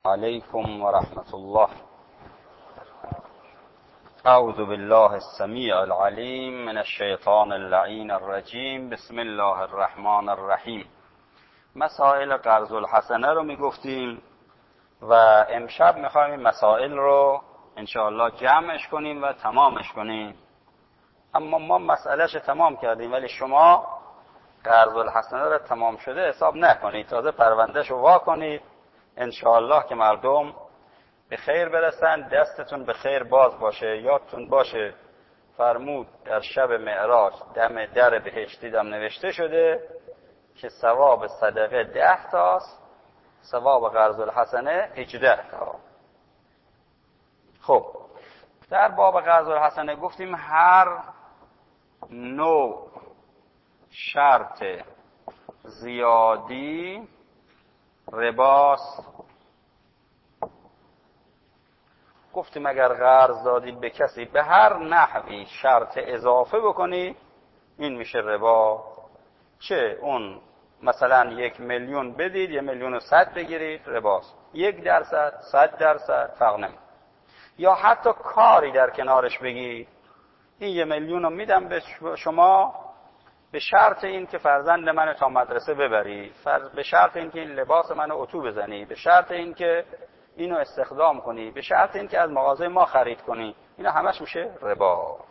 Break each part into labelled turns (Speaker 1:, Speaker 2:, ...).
Speaker 1: علیکم و رحمت الله. اعوذ بالله السمیع العلیم من الشیطان اللعین الرجیم. بسم الله الرحمن الرحیم. مسائل قرض الحسنه رو میگفتیم و امشب میخوایم این مسائل رو انشاءالله جمعش کنیم و تمامش کنیم. اما ما مسئلهش تمام کردیم، ولی شما قرض الحسنه رو تمام شده حساب نکنید، تازه پروندهش رو وا کنید انشاءالله که مردم به خیر برسن، دستتون به خیر باز باشه. یادتون باشه فرمود در شب معراج دم در بهشتی دم نوشته شده که ثواب صدقه 10 تاست، ثواب قرض الحسنه 18 تا. خب در باب قرض الحسنه گفتیم هر نوع شرط زیادی رباست. گفتیم اگر قرض دادی به کسی به هر نحوی شرط اضافه بکنی این میشه ربا. چه اون مثلا 1,000,000 بدید 1,100,000 بگیرید رباست، 1% 100% فرق نمیکنه. یا حتی کاری در کنارش بگی این 1,000,000 رو میدم به شما به شرط این که فرزند منو تا مدرسه ببری، به شرط این که این لباس منو اتو بزنی، به شرط این که اینو استخدام کنی، به شرط این که از مغازه ما خرید کنی، اینا همش میشه ربا.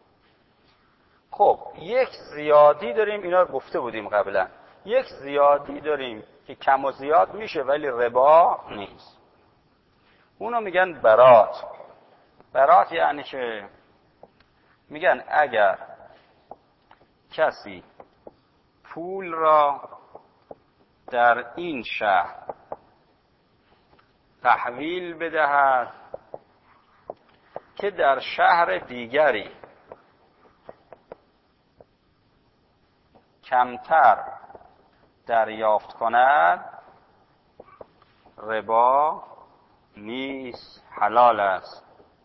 Speaker 1: خب یک زیادی داریم، اینا رو گفته بودیم قبلا، یک زیادی داریم که کم و زیاد میشه ولی ربا نیست. اونو میگن برات. برات یعنی که میگن اگر کسی پول را در این شهر تحویل بدهد که در شهر دیگری کمتر دریافت کند ربا نیست، حلال است.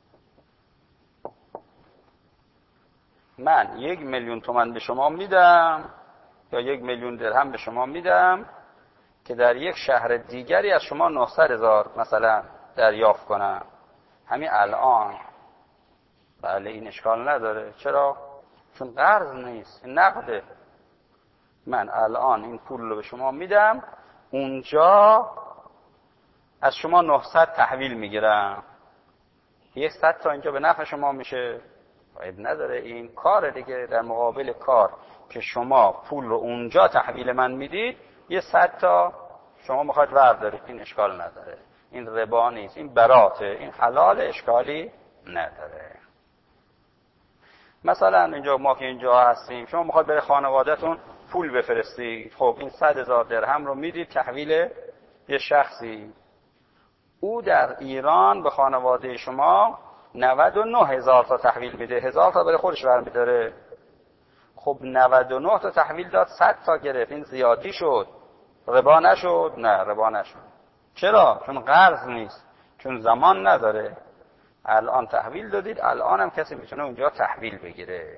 Speaker 1: من 1,000,000 تومان به شما میدم یا 1,000,000 درهم به شما میدم که در یک شهر دیگری از شما 900,000 مثلا دریافت کنم همین الان. بله این اشکال نداره. چرا؟ چون قرض نیست، این نقده. من الان این پول رو به شما میدم، اونجا از شما 900 تحویل میگیرم، 100 تا اینجا به نفع شما میشه. باید نداره، این کار دیگه. در مقابل کار که شما پول رو اونجا تحویل من میدید 100 تا شما میخواید وردارید، این اشکال نداره، این ربا نیست، این براته، این حلال، اشکالی نداره. مثلا اینجا ما که اینجا هستیم شما میخواید برای خانوادهتون پول بفرستید، خب این 100,000 درهم رو میدید تحویل یه شخصی، او در ایران به خانواده شما 99,000 تا تحویل میده، 1,000 تا برای خودش برمیداره. خب 99 تا تحویل داد، 100 تا گرفت، این زیادی شد، ربا نشد؟ نه ربا نشد. چرا؟ چون قرض نیست، چون زمان نداره. الان تحویل دادید، الان هم کسی میتونه اونجا تحویل بگیره.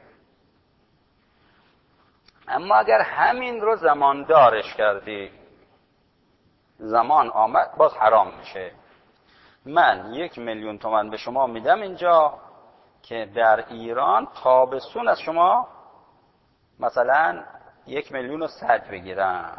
Speaker 1: اما اگر همین رو زمان دارش کردی، زمان آمد، باز حرام میشه. من 1,000,000 تومان به شما میدم اینجا که در ایران تابستون از شما مثلا 1,100,000 بگیرم،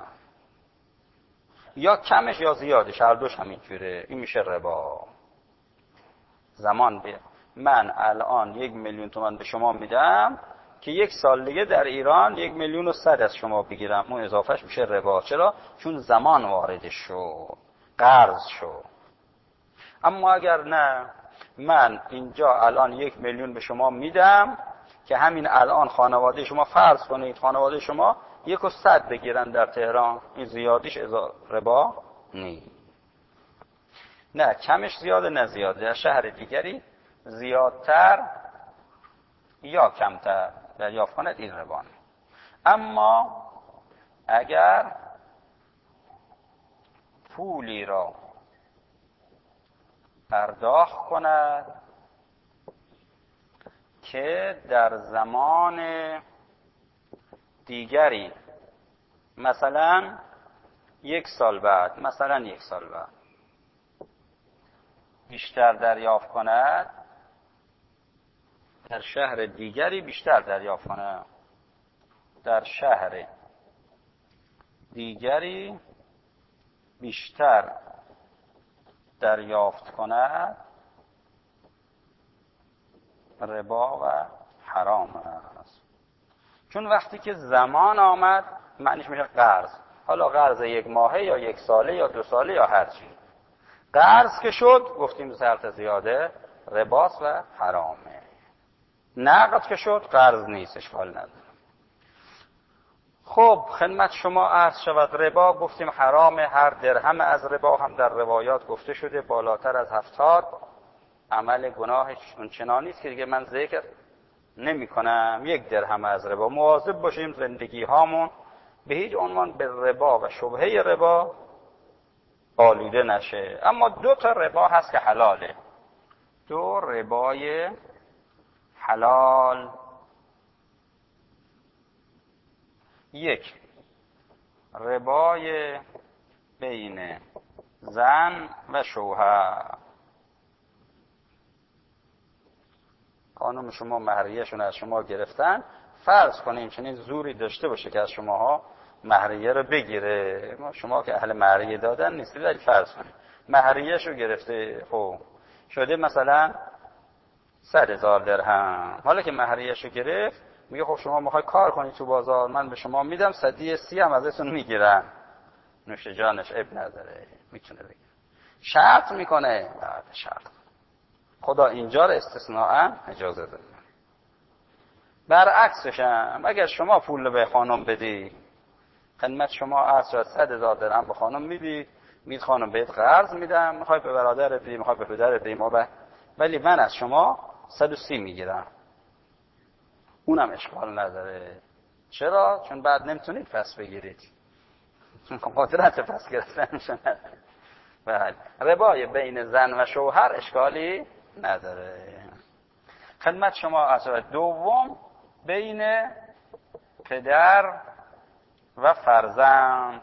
Speaker 1: یا کمش یا زیادش، هر دوش همینجوره، این میشه ربا. زمان بیا من الان 1,000,000 تومان به شما میدم که 1 سال دیگه در ایران 1,100,000 از شما بگیرم، اون اضافهش میشه ربا. چرا؟ چون زمان وارد شد، قرض شد. اما اگر نه، من اینجا الان 1,000,000 به شما میدم که همین الان خانواده شما، فرض کنید خانواده شما 1,100 بگیرن در تهران، این زیادیش ربا نیست. نه کمش زیاده نه زیاده، در شهر دیگری زیادتر یا کمتر دریافت کند، این ربا نیست. اما اگر پولی را پرداخت کند که در زمان دیگری، مثلا 1 سال بعد، مثلا 1 سال بعد بیشتر دریافت کند در شهر دیگری بیشتر دریافت کند، در شهر دیگری بیشتر دریافت کند ربا و حرام است. چون وقتی که زمان آمد معنیش میشه قرض، حالا قرض 1 ماهه یا 1 ساله یا 2 ساله یا هر چی، قرض که شد گفتیم شرط زیاده رباست و حرامه. نقد که شد قرض نیست، اشکال نداره. خب خدمت شما عرض شود ربا گفتیم حرام، هر درهم از ربا هم در روایات گفته شده بالاتر از 70 عمل گناهش اونچنانی است که دیگه من ذکر نمی کنم. 1 درهم از ربا مواظب باشیم زندگی هامون به هیچ عنوان به ربا و شبهه ربا آلوده نشه. اما 2 تا ربا هست که حلاله، 2 ربای حلال. 1 ربای بین زن و شوهر. خانم شما مهریه‌شون از شما گرفتن، فرض کنیم چنین زوری داشته باشه که از شماها مهریه رو بگیره. شما که اهل مهریه دادن نیستید، ولی فرض کنیم مهریه‌شو گرفته، خب شده مثلا 100,000 درهم. حالا که مهریه‌شو گرفت میگه خب شما میخوای کار کنی تو بازار، من به شما میدم 130 هم ازتون میگیرن، نوش جانش اب نداره، میتونه بگیره. شرط میکنه، بعد شرط خدا اینجا رو استثناء اجازه داده. برعکسش هم اگر شما پول به خانم بدی، خدمت شما عرض شد 100,000 درهم به خانم میدی، میگه خانم بهت قرض میدم، میخوای به برادرت بدی، میخوای به پدرت بدی، ولی من از شما 130 میگیرم، اونم اشکال نداره. چرا؟ چون بعد نمیتونید پس بگیرید، چون قدرت پس گرفتنشون نداره. بله، ربای بین زن و شوهر اشکالی نداره. خدمت شما اصلا دوم بین پدر و فرزند.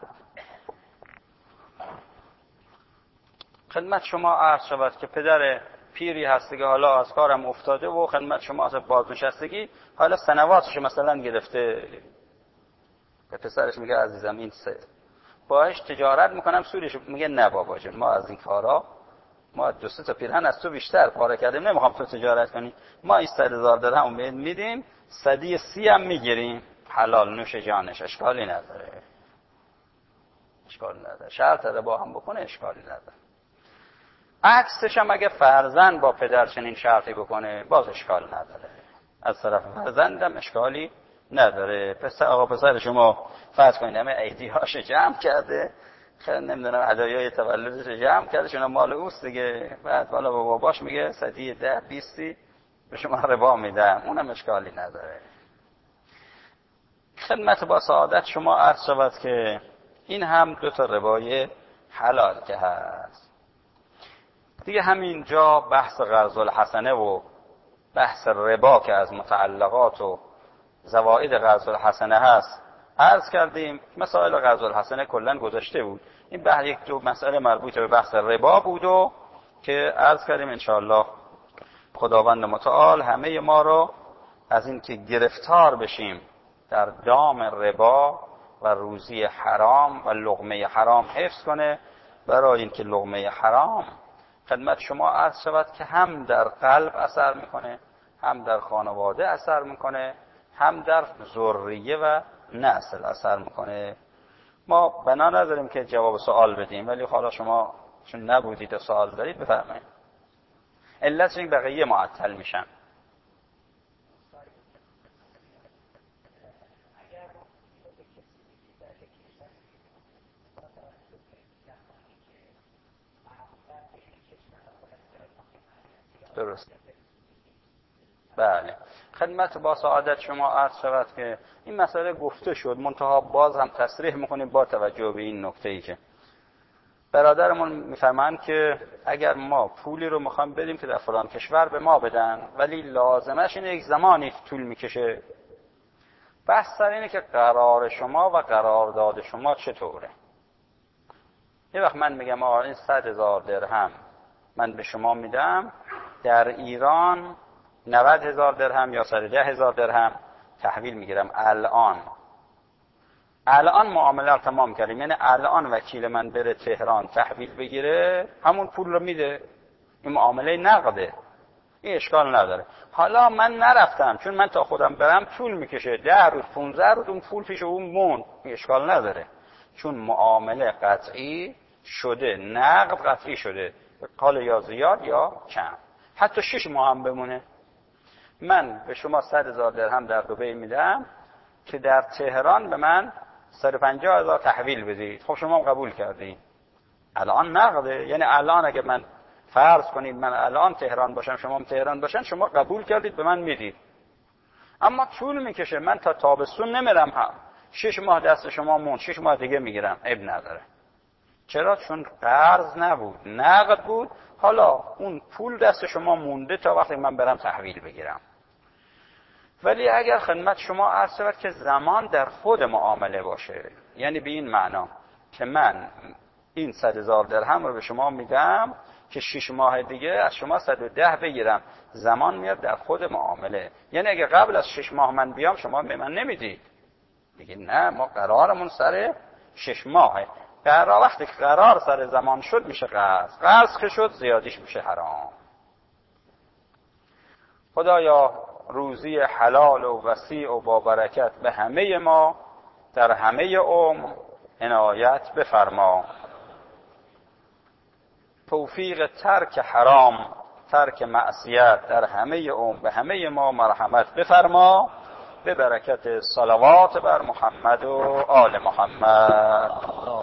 Speaker 1: خدمت شما عرض شود که پدر پیری هستی که حالا از کارم افتاده و خدمت شما از بازنشستگی حالا سنواتش مثلا گرفته، به پسرش میگه عزیزم این باهاش تجارت میکنم سودش، میگه نه بابا جون ما از این کارا، ما 2-3 تا پیرهن از تو بیشتر پاره کردیم، نمیخوام تو تجارت کنی، ما این 100,000 درهم میدیم 130 هم میگیریم، حلال نوش جانش، اشکالی نداره، اشکالی نداره. شرط ربا هم بکنه اشکالی نداره. عکسش هم اگه فرزند با پدر چنین شرطی بکنه باز اشکال نداره، از طرف فرزندم اشکالی نداره. پسر شما فرض کنید همه ایدیهاش جمع کرده، خیلی نمیدونم هدایای تولدش جمع کرده، چون مال اوست دیگه، بعد بالا با باباش میگه 110-20 به شما ربا میدم، اونم اشکالی نداره. خدمت با سعادت شما عرض شود که این هم 2 تا ربای حلال که هست. دیگه همینجا بحث قرض الحسنه و بحث ربا که از متعلقات و زوائد قرض الحسنه هست عرض کردیم. مسائل قرض الحسنه کلا گذاشته بود، این بحث 1-2 مسئله مربوط به بحث ربا بود و که عرض کردیم انشاءالله خداوند متعال همه ما رو از این که گرفتار بشیم در دام ربا و روزی حرام و لقمه حرام حفظ کنه، برای اینکه لقمه حرام خدمت شما عرض شود که هم در قلب اثر میکنه، هم در خانواده اثر میکنه، هم در ذریه و نسل اثر میکنه. ما بنا نداریم که جواب سوال بدیم، ولی حالا شما چون نبودید و سوال دارید بفرمایید. علت این بقیه معطل میشن. درست. بله، خدمت با سعادت شما عرض شود که این مسئله گفته شد، منتها باز هم تصریح میکنیم با توجه به این نکته‌ای که برادرمون میفرمایند که اگر ما پولی رو میخوایم بدیم که در فلان کشور به ما بدن، ولی لازمش اینه یک زمانی طول میکشه. بحث سر اینه که قرار شما و قرارداد شما چطوره. یه وقت من میگم این 100,000 درهم من به شما میدم، در ایران 90,000 درهم یا 110,000 درهم تحویل میگیرم. الان معامله رو تمام کردیم، یعنی الان وکیل من بره تهران تحویل بگیره همون پول رو میده. این معامله نقده، این اشکال نداره. حالا من نرفتم، چون من تا خودم برم طول میکشه، 10 روز 15 روز اون پول پیش اون مون، این اشکال نداره، چون معامله قطعی شده، نقد قطعی شده، قال یا زیاد یا کم، حتی 6 ماه هم بمونه. من به شما 100,000 درهم در دبی میدم که در تهران به من 150,000 تحویل بدید. خب شما قبول کردید، الان نقده، یعنی الان اگه من فرض کنید من الان تهران باشم، شما هم تهران باشن، شما قبول کردید به من میدید. اما طول میکشه، من تا تابستون نمیرم، هم 6 ماه دست شما مون، 6 ماه دیگه میگیرم، عیب نداره. چرا؟ چون قرض نبود، نقد بود. حالا اون پول دست شما مونده تا وقتی من برم تحویل بگیرم. ولی اگر خدمت شما عرض شود که زمان در خود معامله باشه، یعنی به این معنا که من این 100,000 درهم رو به شما میدم که 6 ماه دیگه از شما 110 بگیرم، زمان میاد در خود معامله. یعنی اگه قبل از 6 ماه من بیام شما به من نمیدید، بگید نه ما قرارمون سر 6 ماهه. قرار وقتی که قرار سر زمان شد میشه قرض، قرض که شد زیادیش میشه حرام. خدایا روزی حلال و وسیع و با برکت به همه ما در همه عمر عنایت بفرما. توفیق ترک حرام، ترک معصیت در همه عمر به همه ما مرحمت بفرما، به برکت صلوات بر محمد و آل محمد.